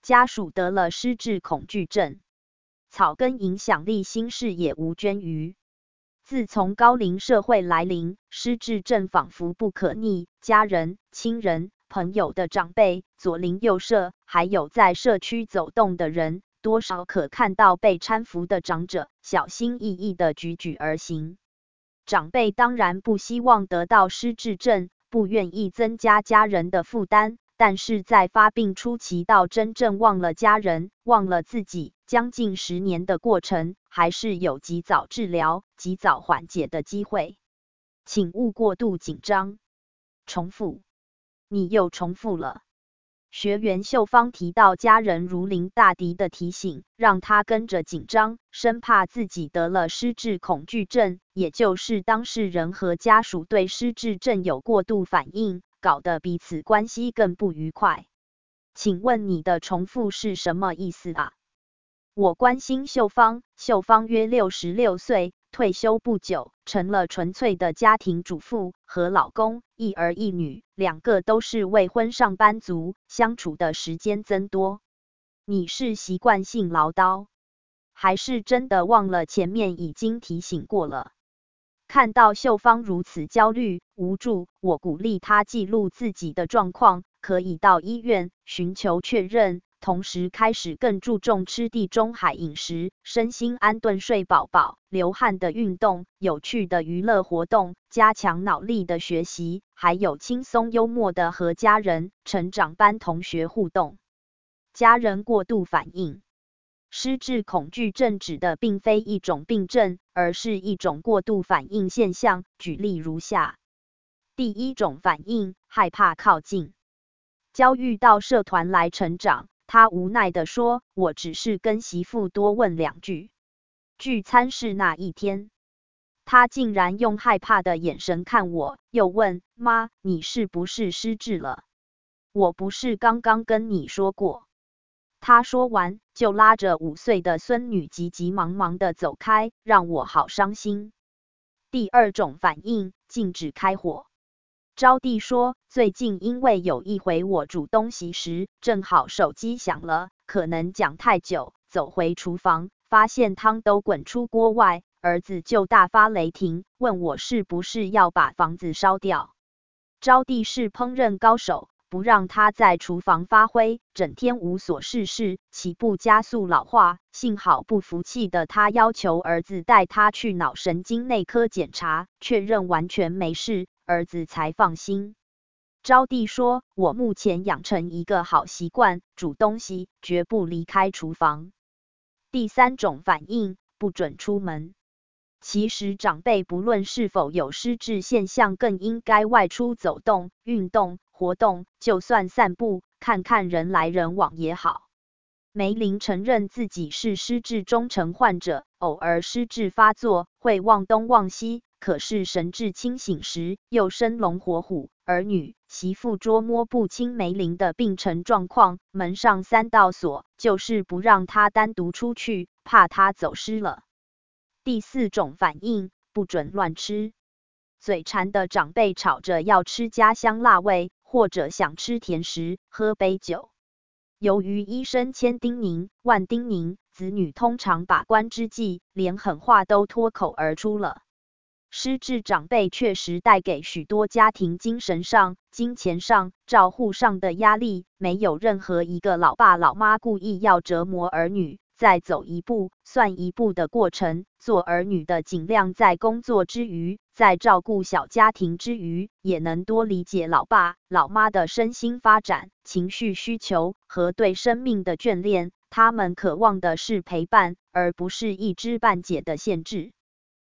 家属得了失智恐惧症，草根影响力新事也无捐于。自从高龄社会来临，失智症仿佛不可逆，家人、亲人、朋友的长辈，左邻右舍，还有在社区走动的人，多少可看到被搀扶的长者小心翼翼地踽踽而行。长辈当然不希望得到失智症，不愿意增加家人的负担，但是在发病初期到真正忘了家人、忘了自己，将近10年的过程，还是有及早治疗、及早缓解的机会。请勿过度紧张。重复，你又重复了。学员秀芳提到家人如临大敌的提醒，让她跟着紧张，生怕自己得了失智恐惧症，也就是当事人和家属对失智症有过度反应，搞得彼此关系更不愉快。请问你的重复是什么意思啊？我关心秀芳，秀芳约66岁，退休不久，成了纯粹的家庭主妇，和老公一儿一女，2个都是未婚上班族，相处的时间增多。你是习惯性唠叨，还是真的忘了前面已经提醒过了？看到秀芳如此焦虑无助，我鼓励她记录自己的状况，可以到医院寻求确认，同时开始更注重吃地中海饮食，身心安顿，睡饱饱，流汗的运动，有趣的娱乐活动，加强脑力的学习，还有轻松幽默的和家人、成长班同学互动。家人过度反应。失智恐惧症指的并非一种病症，而是一种过度反应现象。举例如下：第一种反应，害怕靠近。焦遇到社团来成长，他无奈地说：“我只是跟媳妇多问2句。”聚餐是那一天，他竟然用害怕的眼神看我，又问：“妈，你是不是失智了？我不是刚刚跟你说过？”他说完，就拉着5岁的孙女急急忙忙地走开，让我好伤心。第二种反应，禁止开火。招娣说，最近因为有一回我煮东西时，正好手机响了，可能讲太久，走回厨房，发现汤都滚出锅外，儿子就大发雷霆，问我是不是要把房子烧掉。招娣是烹饪高手，不让他在厨房发挥，整天无所事事，岂不加速老化？幸好不服气的他要求儿子带他去脑神经内科检查，确认完全没事，儿子才放心。招娣说，我目前养成一个好习惯，煮东西绝不离开厨房。第三种反应，不准出门。其实长辈不论是否有失智现象，更应该外出走动、运动、活动，就算散步，看看人来人往也好。梅林承认自己是失智中程患者，偶尔失智发作，会忘东忘西，可是神志清醒时又生龙活虎。儿女、媳妇捉摸不清梅林的病程状况，门上3道锁，就是不让他单独出去，怕他走失了。第4种反应，不准乱吃。嘴馋的长辈吵着要吃家乡辣味，或者想吃甜食，喝杯酒。由于医生千叮咛万叮咛，子女通常把关之际，连狠话都脱口而出了。失智长辈确实带给许多家庭精神上、金钱上、照护上的压力，没有任何一个老爸老妈故意要折磨儿女。在走一步算一步的过程，做儿女的尽量在工作之余，在照顾小家庭之余，也能多理解老爸老妈的身心发展、情绪需求和对生命的眷恋。他们渴望的是陪伴，而不是一知半解的限制。